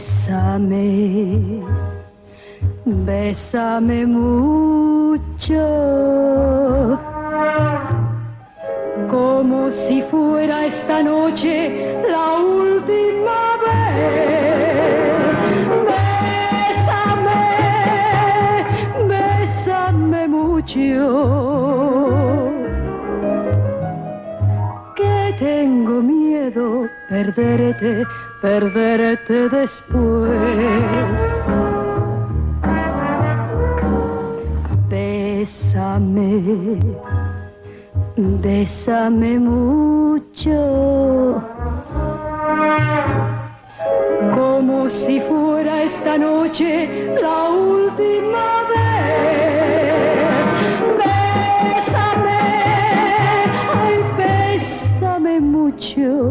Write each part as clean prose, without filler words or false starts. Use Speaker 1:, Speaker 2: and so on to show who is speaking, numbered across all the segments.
Speaker 1: Bésame, bésame mucho, como si fuera esta noche la última vez. Bésame, bésame mucho, que tengo miedo perderte, perderte después. Bésame, bésame mucho, como si fuera esta noche la última vez. Bésame, ay, bésame mucho,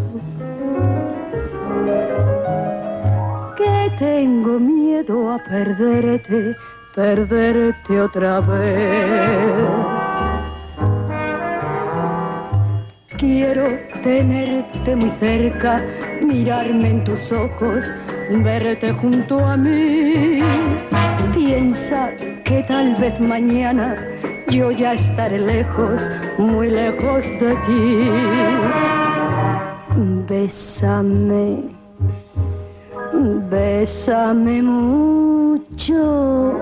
Speaker 1: que tengo miedo a perderte, perderte otra vez. Quiero tenerte muy cerca, mirarme en tus ojos, verte junto a mí. Piensa que tal vez mañana yo ya estaré lejos, muy lejos de ti. Bésame, bésame mucho,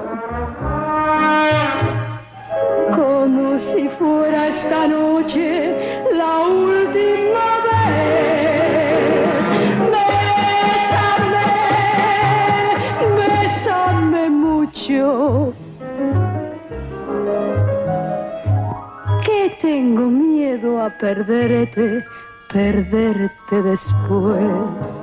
Speaker 1: como si fuera esta noche la última vez. Bésame, bésame mucho, que tengo miedo a perderte, perderte después.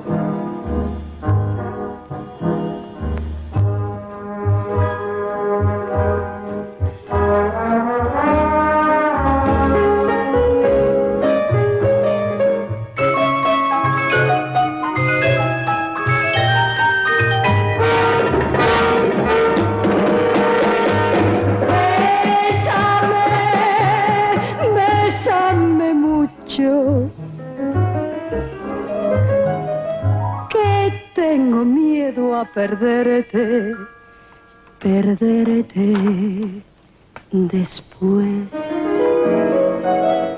Speaker 1: Bésame mucho, que tengo miedo a perderte, perderte después.